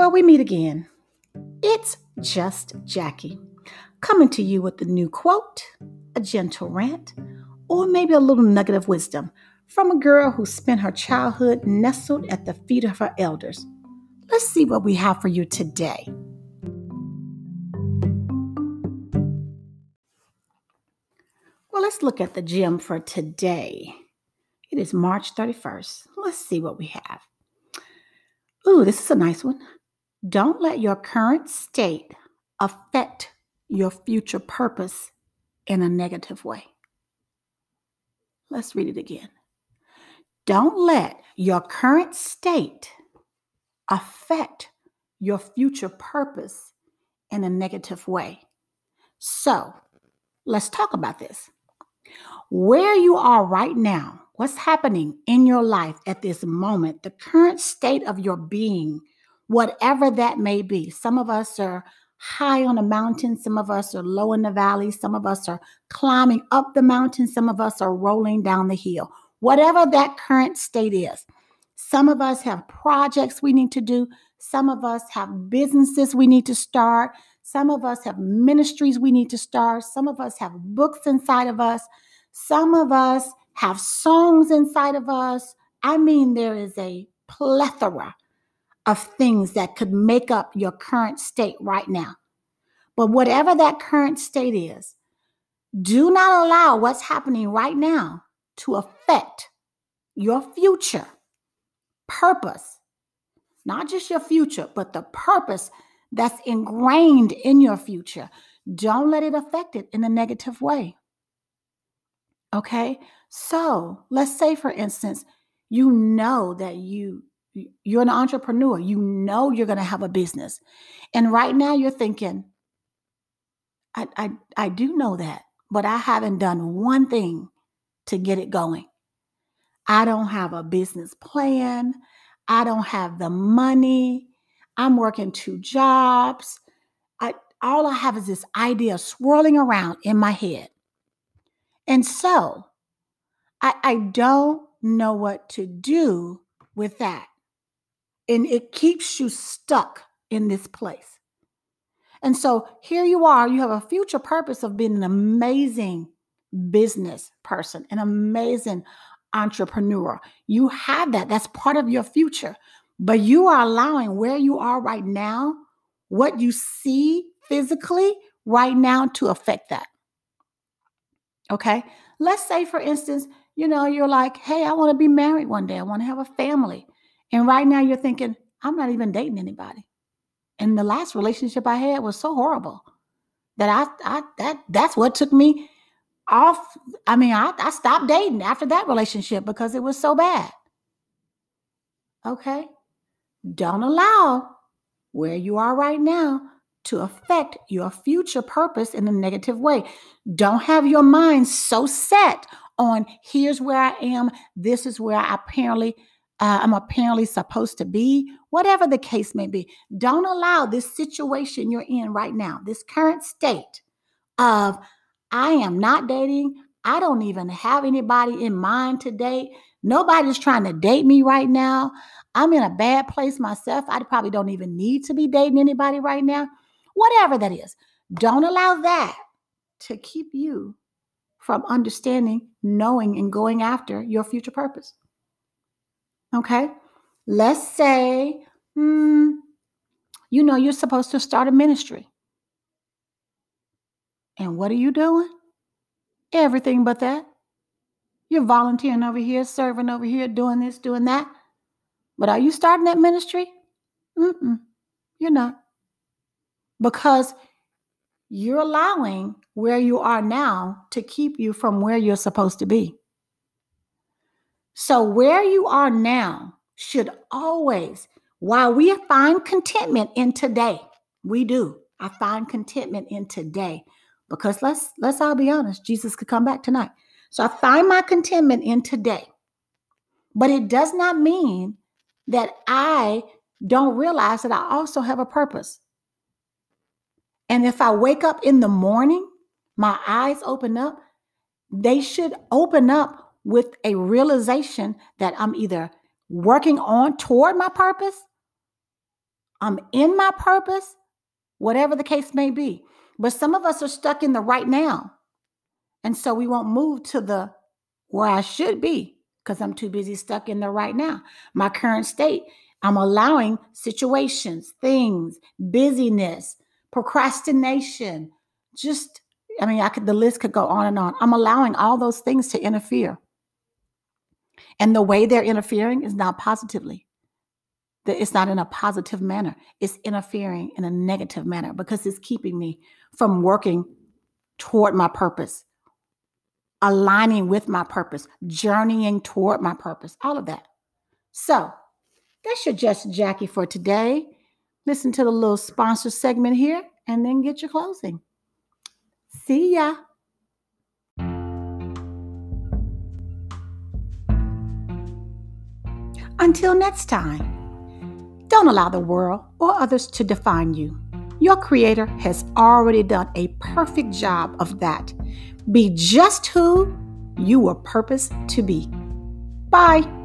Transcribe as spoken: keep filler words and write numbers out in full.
Well, we meet again. It's just Jackie, coming to you with a new quote, a gentle rant, or maybe a little nugget of wisdom from a girl who spent her childhood nestled at the feet of her elders. Let's see what we have for you today. Well, let's look at the gem for today. It is March thirty-first. Let's see what we have. Ooh, this is a nice one. Don't let your current state affect your future purpose in a negative way. Let's read it again. Don't let your current state affect your future purpose in a negative way. So, let's talk about this. Where you are right now, what's happening in your life at this moment, the current state of your being, whatever that may be. Some of us are high on a mountain. Some of us are low in the valley. Some of us are climbing up the mountain. Some of us are rolling down the hill. Whatever that current state is. Some of us have projects we need to do. Some of us have businesses we need to start. Some of us have ministries we need to start. Some of us have books inside of us. Some of us have songs inside of us. I mean, there is a plethora of things that could make up your current state right now. But whatever that current state is, do not allow what's happening right now to affect your future purpose. Not just your future, but the purpose that's ingrained in your future. Don't let it affect it in a negative way. Okay? So let's say, for instance, you know that you You're an entrepreneur. You know you're going to have a business. And right now you're thinking, I, I, I do know that, but I haven't done one thing to get it going. I don't have a business plan. I don't have the money. I'm working two jobs. I, all I have is this idea swirling around in my head. And so I, I don't know what to do with that. And it keeps you stuck in this place. And so here you are, you have a future purpose of being an amazing business person, an amazing entrepreneur. You have that. That's part of your future. But you are allowing where you are right now, what you see physically right now, to affect that. Okay? Let's say, for instance, you know, you're like, hey, I want to be married one day. I want to have a family. And right now you're thinking, I'm not even dating anybody. And the last relationship I had was so horrible that I, I that that's what took me off. I mean, I, I stopped dating after that relationship because it was so bad. Okay? Don't allow where you are right now to affect your future purpose in a negative way. Don't have your mind so set on here's where I am. This is where I apparently Uh, I'm apparently supposed to be, whatever the case may be. Don't allow this situation you're in right now, this current state of I am not dating. I don't even have anybody in mind to date. Nobody's trying to date me right now. I'm in a bad place myself. I probably don't even need to be dating anybody right now. Whatever that is, don't allow that to keep you from understanding, knowing, and going after your future purpose. Okay, let's say, hmm, you know, you're supposed to start a ministry. And what are you doing? Everything but that. You're volunteering over here, serving over here, doing this, doing that. But are you starting that ministry? Mm-mm, you're not. Because you're allowing where you are now to keep you from where you're supposed to be. So where you are now should always, while we find contentment in today, we do. I find contentment in today because let's let's all be honest, Jesus could come back tonight. So I find my contentment in today. But it does not mean that I don't realize that I also have a purpose. And if I wake up in the morning, my eyes open up, they should open up with a realization that I'm either working on toward my purpose, I'm in my purpose, whatever the case may be. But some of us are stuck in the right now. And so we won't move to the where I should be because I'm too busy stuck in the right now. My current state, I'm allowing situations, things, busyness, procrastination, just, I mean, I could, the list could go on and on. I'm allowing all those things to interfere. And the way they're interfering is not positively. It's not in a positive manner. It's interfering in a negative manner because it's keeping me from working toward my purpose, aligning with my purpose, journeying toward my purpose, all of that. So that's your Just Jackie for today. Listen to the little sponsor segment here and then get your closing. See ya. Until next time, don't allow the world or others to define you. Your Creator has already done a perfect job of that. Be just who you were purposed to be. Bye.